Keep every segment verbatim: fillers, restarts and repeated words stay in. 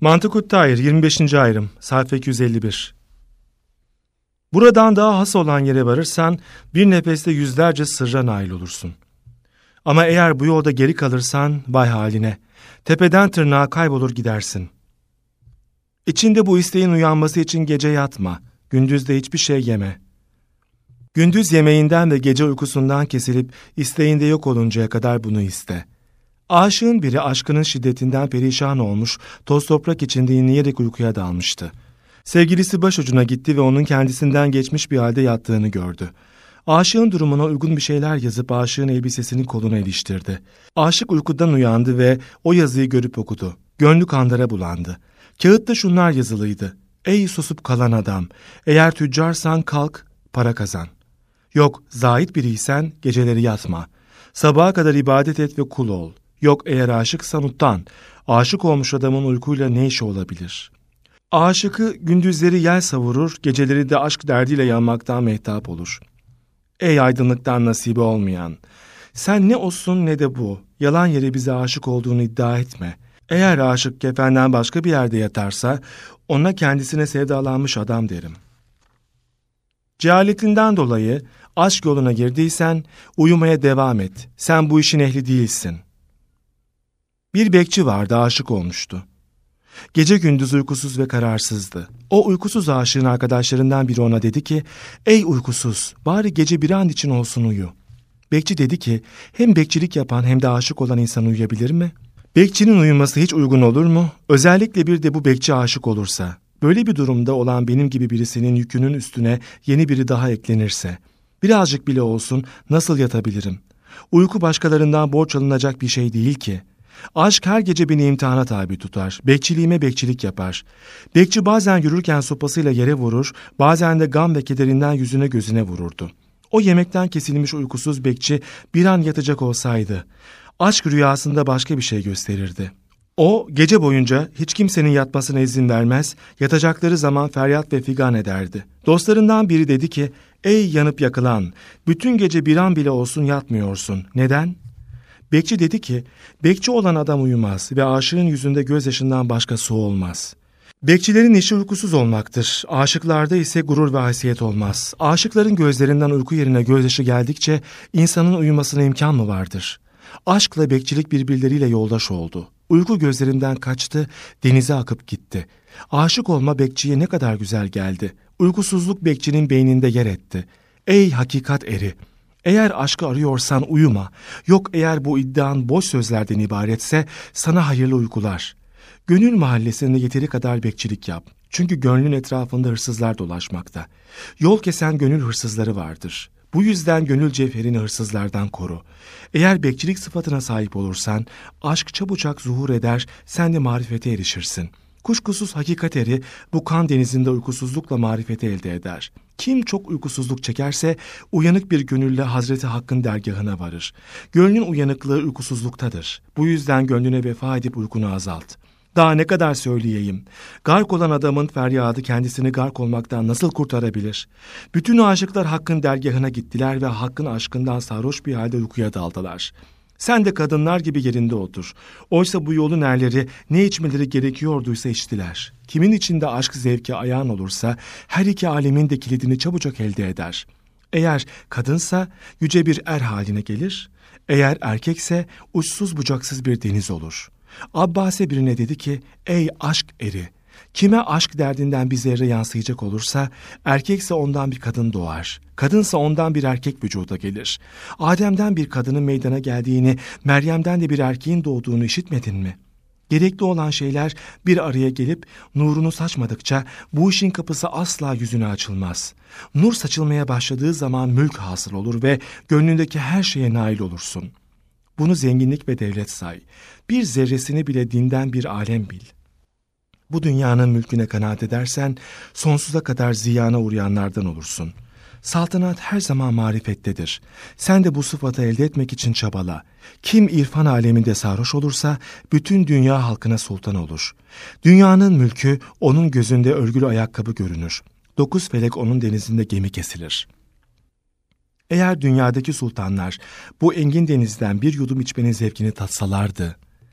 Mantık-ı-Tahir yirmi beşinci ayrım sayfa iki yüz elli bir. Buradan daha has olan yere varırsan bir nefeste yüzlerce sırra nail olursun. Ama eğer bu yolda geri kalırsan vay haline, tepeden tırnağa kaybolur gidersin. İçinde bu isteğin uyanması için gece yatma, gündüz de hiçbir şey yeme. Gündüz yemeğinden ve gece uykusundan kesilip isteğinde yok oluncaya kadar bunu iste. Aşığın biri aşkının şiddetinden perişan olmuş, toz toprak içinde inleyerek uykuya dalmıştı. Sevgilisi başucuna gitti ve onun kendisinden geçmiş bir halde yattığını gördü. Aşığın durumuna uygun bir şeyler yazıp aşığın elbisesinin koluna iliştirdi. Aşık uykudan uyandı ve o yazıyı görüp okudu. Gönlü kandara bulandı. Kağıtta şunlar yazılıydı: Ey susup kalan adam, eğer tüccarsan kalk, para kazan. Yok, zahit biriysen geceleri yatma. Sabaha kadar ibadet et ve kul ol. Yok, eğer aşıksan utan. Aşık olmuş adamın uykuyla ne işi olabilir? Aşıkı gündüzleri yel savurur, geceleri de aşk derdiyle yanmaktan mehtap olur. Ey aydınlıktan nasibi olmayan! Sen ne olsun ne de bu, yalan yere bize aşık olduğunu iddia etme. Eğer aşık kefenden başka bir yerde yatarsa, ona kendisine sevdalanmış adam derim. Cehaletinden dolayı aşk yoluna girdiysen uyumaya devam et. Sen bu işin ehli değilsin. Bir bekçi vardı, aşık olmuştu. Gece gündüz uykusuz ve kararsızdı. O uykusuz aşığın arkadaşlarından biri ona dedi ki, ''Ey uykusuz, bari gece bir an için olsun uyu.'' Bekçi dedi ki, hem bekçilik yapan hem de aşık olan insan uyuyabilir mi? Bekçinin uyuması hiç uygun olur mu? Özellikle bir de bu bekçi aşık olursa. Böyle bir durumda olan benim gibi birisinin yükünün üstüne yeni biri daha eklenirse, birazcık bile olsun nasıl yatabilirim? Uyku başkalarından borç alınacak bir şey değil ki. Aşk her gece beni imtihana tabi tutar. Bekçiliğime bekçilik yapar. Bekçi bazen yürürken sopasıyla yere vurur, bazen de gam ve kederinden yüzüne gözüne vururdu. O yemekten kesilmiş uykusuz bekçi bir an yatacak olsaydı, aşk rüyasında başka bir şey gösterirdi. O gece boyunca hiç kimsenin yatmasına izin vermez, yatacakları zaman feryat ve figan ederdi. Dostlarından biri dedi ki, ''Ey yanıp yakılan, bütün gece bir an bile olsun yatmıyorsun. Neden?'' Bekçi dedi ki, bekçi olan adam uyumaz ve aşığın yüzünde gözyaşından başka su olmaz. Bekçilerin işi uykusuz olmaktır. Aşıklarda ise gurur ve haysiyet olmaz. Aşıkların gözlerinden uyku yerine gözyaşı geldikçe insanın uyumasına imkan mı vardır? Aşkla bekçilik birbirleriyle yoldaş oldu. Uyku gözlerinden kaçtı, denize akıp gitti. Aşık olma bekçiye ne kadar güzel geldi. Uykusuzluk bekçinin beyninde yer etti. Ey hakikat eri! Eğer aşkı arıyorsan uyuma. Yok, eğer bu iddian boş sözlerden ibaretse sana hayırlı uykular. Gönül mahallesinde yeteri kadar bekçilik yap. Çünkü gönlün etrafında hırsızlar dolaşmakta. Yol kesen gönül hırsızları vardır. Bu yüzden gönül cevherini hırsızlardan koru. Eğer bekçilik sıfatına sahip olursan aşk çabucak zuhur eder, sen de marifete erişirsin. Kuşkusuz hakikat eri bu kan denizinde uykusuzlukla marifeti elde eder. Kim çok uykusuzluk çekerse uyanık bir gönülle Hazreti Hakk'ın dergahına varır. Gönlün uyanıklığı uykusuzluktadır. Bu yüzden gönlüne vefa edip uykunu azalt. Daha ne kadar söyleyeyim? Gark olan adamın feryadı kendisini gark olmaktan nasıl kurtarabilir? Bütün aşıklar Hakk'ın dergahına gittiler ve Hakk'ın aşkından sarhoş bir halde uykuya daldılar. Sen de kadınlar gibi yerinde otur. Oysa bu yolun erleri ne içmeleri gerekiyorduysa içtiler. Kimin içinde aşk zevki ayağın olursa her iki alemin de kilidini çabucak elde eder. Eğer kadınsa yüce bir er haline gelir. Eğer erkekse uçsuz bucaksız bir deniz olur. Abbasi birine dedi ki, ey aşk eri! Kime aşk derdinden bir zerre yansıyacak olursa, erkekse ondan bir kadın doğar. Kadınsa ondan bir erkek vücuda gelir. Adem'den bir kadının meydana geldiğini, Meryem'den de bir erkeğin doğduğunu işitmedin mi? Gerekli olan şeyler bir araya gelip nurunu saçmadıkça bu işin kapısı asla yüzüne açılmaz. Nur saçılmaya başladığı zaman mülk hasıl olur ve gönlündeki her şeye nail olursun. Bunu zenginlik ve devlet say. Bir zerresini bile dinden bir alem bil. Bu dünyanın mülküne kanaat edersen sonsuza kadar ziyana uğrayanlardan olursun. Saltanat her zaman marifettedir. Sen de bu sıfatı elde etmek için çabala. Kim irfan aleminde sarhoş olursa bütün dünya halkına sultan olur. Dünyanın mülkü onun gözünde örgülü ayakkabı görünür. Dokuz felek onun denizinde gemi kesilir. Eğer dünyadaki sultanlar bu engin denizden bir yudum içmenin zevkini tatsalardı,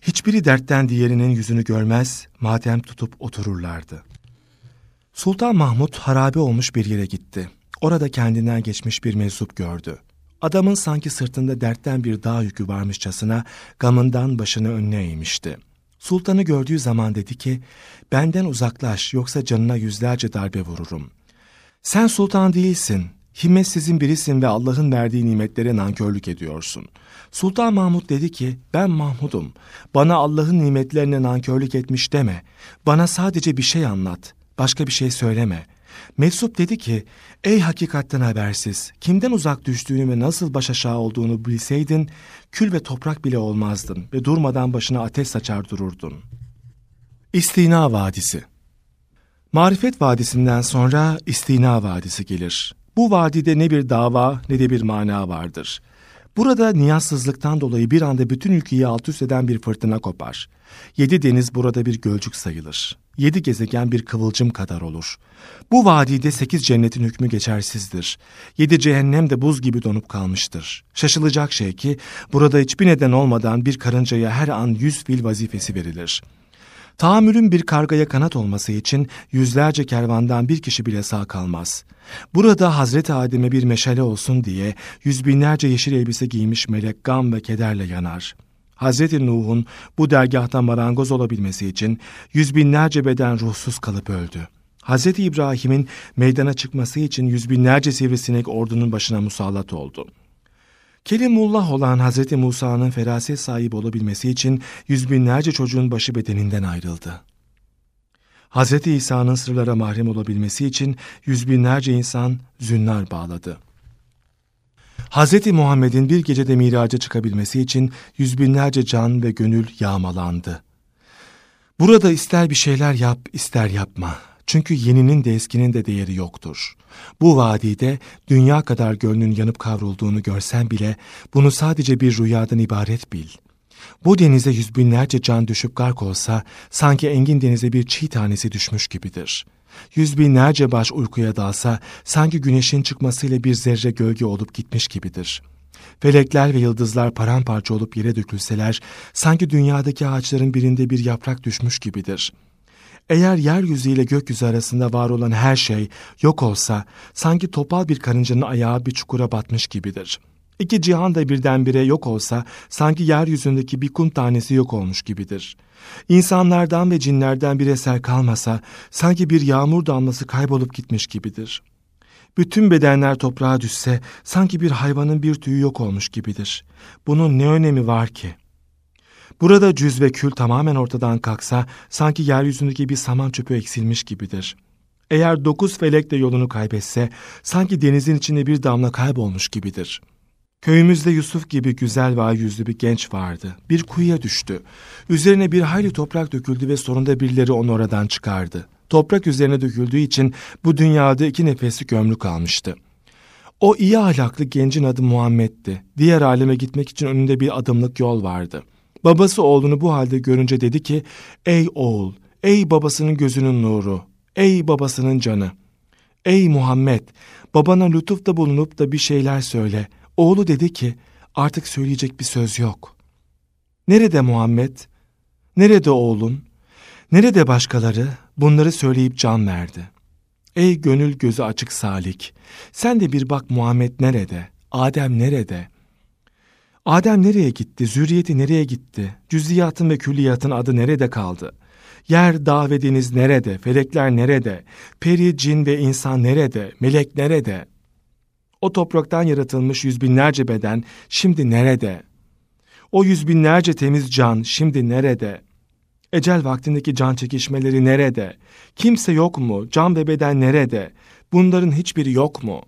Hiçbiri dertten diğerinin yüzünü görmez, matem tutup otururlardı. Sultan Mahmud harabe olmuş bir yere gitti. Orada kendinden geçmiş bir meczup gördü. Adamın sanki sırtında dertten bir dağ yükü varmışçasına gamından başını önüne eğmişti. Sultanı gördüğü zaman dedi ki, benden uzaklaş yoksa canına yüzlerce darbe vururum. Sen sultan değilsin, himmetsizin birisin ve Allah'ın verdiği nimetlere nankörlük ediyorsun. Sultan Mahmud dedi ki, ben Mahmud'um, bana Allah'ın nimetlerine nankörlük etmiş deme, bana sadece bir şey anlat, başka bir şey söyleme. Meczup dedi ki, ey hakikatten habersiz, kimden uzak düştüğünü ve nasıl baş aşağı olduğunu bilseydin, kül ve toprak bile olmazdın ve durmadan başına ateş saçar dururdun. İstina Vadisi. Marifet Vadisi'nden sonra İstina Vadisi gelir. Bu vadide ne bir dava ne de bir mana vardır. Burada niyazsızlıktan dolayı bir anda bütün ülkeyi alt üst eden bir fırtına kopar. Yedi deniz burada bir gölcük sayılır. Yedi gezegen bir kıvılcım kadar olur. Bu vadide sekiz cennetin hükmü geçersizdir. Yedi cehennem de buz gibi donup kalmıştır. Şaşılacak şey ki burada hiçbir neden olmadan bir karıncaya her an yüz fil vazifesi verilir. Tahammülün bir kargaya kanat olması için yüzlerce kervandan bir kişi bile sağ kalmaz. Burada Hazreti Adem'e bir meşale olsun diye yüz binlerce yeşil elbise giymiş melek gam ve kederle yanar. Hazreti Nuh'un bu dergâhta marangoz olabilmesi için yüz binlerce beden ruhsuz kalıp öldü. Hazreti İbrahim'in meydana çıkması için yüz binlerce sivrisinek ordunun başına musallat oldu. Kelimullah olan Hazreti Musa'nın feraset sahibi olabilmesi için yüz binlerce çocuğun başı bedeninden ayrıldı. Hazreti İsa'nın sırlara mahrem olabilmesi için yüz binlerce insan zünnar bağladı. Hazreti Muhammed'in bir gecede miraca çıkabilmesi için yüz binlerce can ve gönül yağmalandı. Burada ister bir şeyler yap, ister yapma. Çünkü yeninin de eskinin de değeri yoktur. Bu vadide dünya kadar gönlün yanıp kavrulduğunu görsen bile bunu sadece bir rüyadan ibaret bil. Bu denize yüz binlerce can düşüp gark olsa sanki engin denize bir çiğ tanesi düşmüş gibidir. Yüz binlerce baş uykuya dalsa sanki güneşin çıkmasıyla bir zerre gölge olup gitmiş gibidir. Felekler ve yıldızlar paramparça olup yere dökülseler sanki dünyadaki ağaçların birinde bir yaprak düşmüş gibidir. Eğer yeryüzü ile gökyüzü arasında var olan her şey yok olsa sanki topal bir karıncanın ayağı bir çukura batmış gibidir. İki cihan da birdenbire yok olsa sanki yeryüzündeki bir kum tanesi yok olmuş gibidir. İnsanlardan ve cinlerden bir eser kalmasa sanki bir yağmur damlası kaybolup gitmiş gibidir. Bütün bedenler toprağa düşse sanki bir hayvanın bir tüyü yok olmuş gibidir. Bunun ne önemi var ki? Burada cüz ve kül tamamen ortadan kalksa sanki yeryüzündeki bir saman çöpü eksilmiş gibidir. Eğer dokuz felek de yolunu kaybetse sanki denizin içinde bir damla kaybolmuş gibidir. Köyümüzde Yusuf gibi güzel ve yüzlü bir genç vardı. Bir kuyuya düştü. Üzerine bir hayli toprak döküldü ve sonunda birileri onu oradan çıkardı. Toprak üzerine döküldüğü için bu dünyada iki nefeslik ömrü kalmıştı. O iyi ahlaklı gencin adı Muhammed'di. Diğer aleme gitmek için önünde bir adımlık yol vardı. Babası oğlunu bu halde görünce dedi ki, ''Ey oğul, ey babasının gözünün nuru, ey babasının canı. Ey Muhammed, babana lütufta bulunup da bir şeyler söyle.'' Oğlu dedi ki, ''Artık söyleyecek bir söz yok.'' ''Nerede Muhammed? Nerede oğlun? Nerede başkaları?'' Bunları söyleyip can verdi. ''Ey gönül gözü açık salik, sen de bir bak Muhammed nerede? Adem nerede? Adem nereye gitti? Zürriyeti nereye gitti? Cüz'iyatın ve külliyatın adı nerede kaldı? Yer, dağ ve deniz nerede? Felekler nerede? Peri, cin ve insan nerede? Melek nerede? O topraktan yaratılmış yüz binlerce beden şimdi nerede? O yüz binlerce temiz can şimdi nerede? Ecel vaktindeki can çekişmeleri nerede? Kimse yok mu? Can ve beden nerede? Bunların hiçbiri yok mu?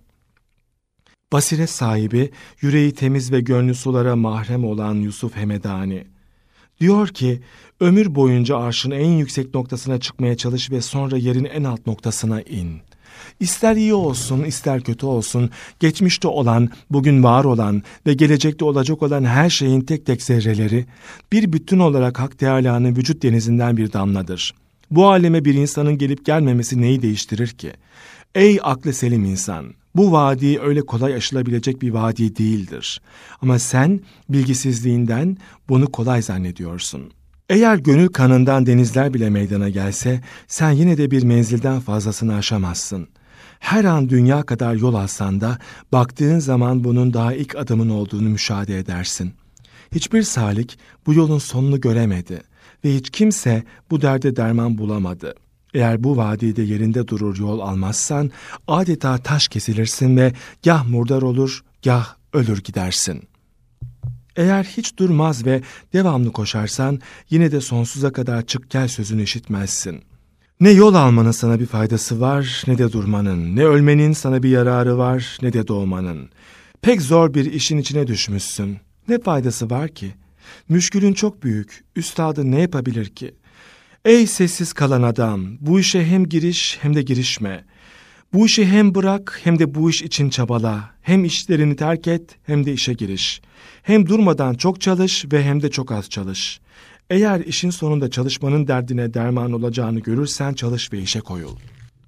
Basiret sahibi, yüreği temiz ve gönlü sulara mahrem olan Yusuf Hemedani diyor ki, ömür boyunca arşın en yüksek noktasına çıkmaya çalış ve sonra yerin en alt noktasına in. İster iyi olsun, ister kötü olsun, geçmişte olan, bugün var olan ve gelecekte olacak olan her şeyin tek tek zerreleri, bir bütün olarak Hak Teâlâ'nın vücut denizinden bir damladır. Bu aleme bir insanın gelip gelmemesi neyi değiştirir ki? Ey aklı selim insan! Bu vadi öyle kolay aşılabilecek bir vadi değildir. Ama sen bilgisizliğinden bunu kolay zannediyorsun. Eğer gönül kanından denizler bile meydana gelse, sen yine de bir menzilden fazlasını aşamazsın. Her an dünya kadar yol alsan da, baktığın zaman bunun daha ilk adımın olduğunu müşahede edersin. Hiçbir salik bu yolun sonunu göremedi ve hiç kimse bu derde derman bulamadı. Eğer bu vadide yerinde durur yol almazsan, adeta taş kesilirsin ve gah murdar olur, gah ölür gidersin. Eğer hiç durmaz ve devamlı koşarsan, yine de sonsuza kadar çık gel sözünü işitmezsin. Ne yol almanın sana bir faydası var, ne de durmanın. Ne ölmenin sana bir yararı var, ne de doğmanın. Pek zor bir işin içine düşmüşsün. Ne faydası var ki? Müşkülün çok büyük, üstadı ne yapabilir ki? Ey sessiz kalan adam, bu işe hem giriş hem de girişme. Bu işi hem bırak hem de bu iş için çabala. Hem işlerini terk et hem de işe giriş. Hem durmadan çok çalış ve hem de çok az çalış. Eğer işin sonunda çalışmanın derdine derman olacağını görürsen çalış ve işe koyul.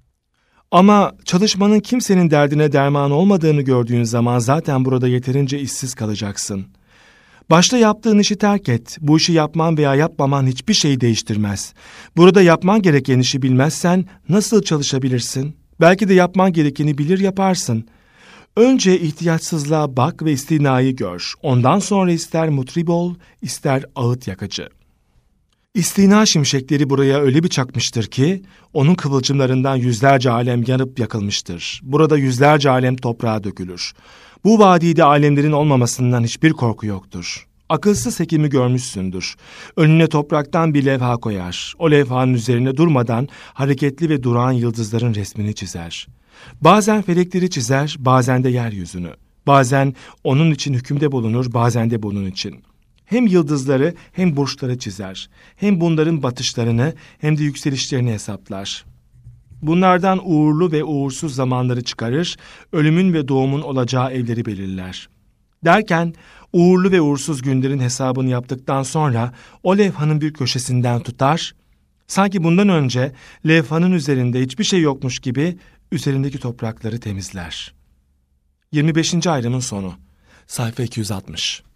Ama çalışmanın kimsenin derdine derman olmadığını gördüğün zaman zaten burada yeterince işsiz kalacaksın. Başta yaptığın işi terk et. Bu işi yapman veya yapmaman hiçbir şeyi değiştirmez. Burada yapman gereken işi bilmezsen nasıl çalışabilirsin? Belki de yapman gerekeni bilir yaparsın. Önce ihtiyaçsızlığa bak ve istinayı gör. Ondan sonra ister mutrib ol, ister ağıt yakıcı. İstina şimşekleri buraya öyle bir çakmıştır ki, onun kıvılcımlarından yüzlerce alem yanıp yakılmıştır. Burada yüzlerce alem toprağa dökülür. Bu vadide alemlerin olmamasından hiçbir korku yoktur. Akılsız hekimi görmüşsündür. Önüne topraktan bir levha koyar. O levhanın üzerine durmadan hareketli ve durağan yıldızların resmini çizer. Bazen felekleri çizer, bazen de yeryüzünü. Bazen onun için hükümde bulunur, bazen de bunun için. Hem yıldızları hem burçları çizer. Hem bunların batışlarını hem de yükselişlerini hesaplar. Bunlardan uğurlu ve uğursuz zamanları çıkarır, ölümün ve doğumun olacağı evleri belirler. Derken uğurlu ve uğursuz günlerin hesabını yaptıktan sonra o levhanın bir köşesinden tutar, sanki bundan önce levhanın üzerinde hiçbir şey yokmuş gibi üzerindeki toprakları temizler. yirmi beşinci ayrımın sonu. Sayfa iki yüz altmış.